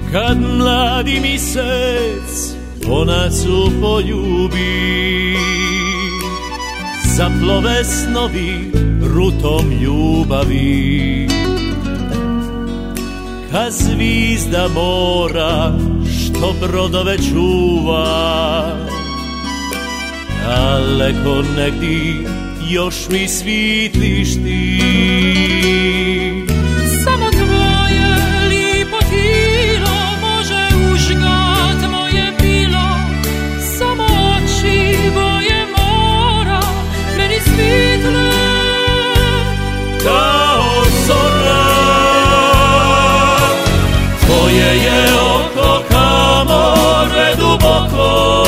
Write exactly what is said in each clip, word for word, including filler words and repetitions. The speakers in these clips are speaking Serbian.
Kad mladi misec ponacu poljubi, zaplove snovi rutom ljubavi. Kad zvizda mora što brodove čuva, daleko negdje još mi svitliš ti. Samo tvoje lipo tilo može užgat moje bilo, samo oči boje mora meni svitle kao zora. Tvoje je oko ka more duboko,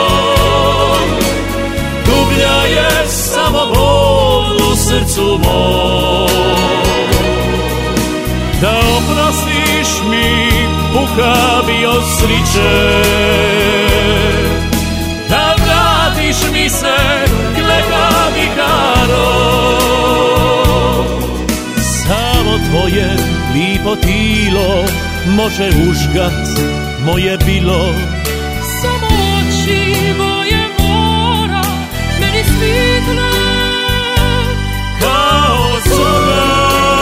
dublja je samo bol u srcu mom. Da oprostiš mi puka bio sriće, da vratiš mi se gleka mi karo. Samo tvoje lipo tilo može užgat moje bilo, samo oči boje mora meni svitle kao zora.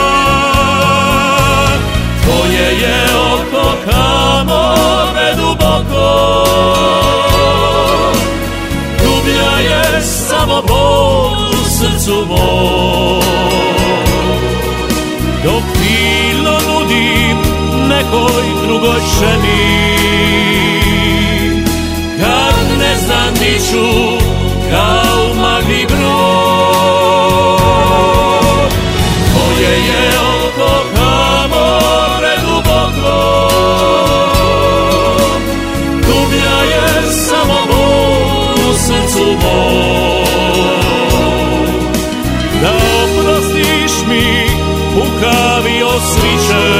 Tvoje je oko ka more duboko, dublja je samo bol u srcu mom. Dok bilo nudim nekoj drugoj ženi, kad ne znam diću kao magli brod. Tvoje je oko ka more duboko, dublja je samo bol u srcu mom. Da oprostiš mi puka bio sriće,